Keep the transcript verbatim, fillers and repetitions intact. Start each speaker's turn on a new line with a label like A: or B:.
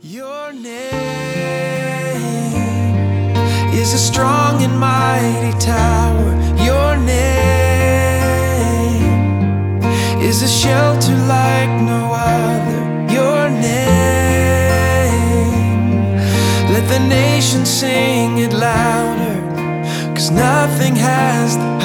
A: Your name is a strong and mighty tower. Your name is a shelter like no other. Your name, let the nation sing it louder, 'cause nothing has the